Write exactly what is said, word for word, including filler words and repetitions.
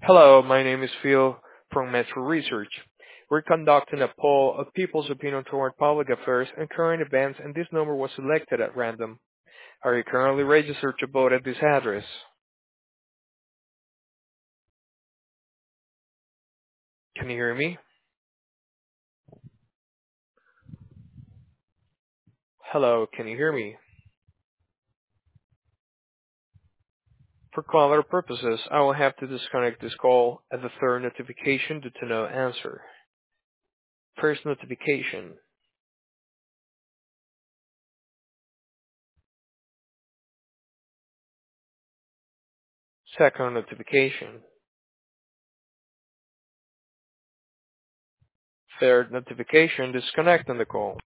Hello, my name is Phil from Metro Research. We're conducting a poll of people's opinion toward public affairs and current events, and this number was selected at random. Are you currently registered to vote at this address? Can you hear me? Hello, can you hear me? For caller purposes, I will have to disconnect this call at the third notification due to no answer. First notification. Second notification. Third notification disconnecting the call.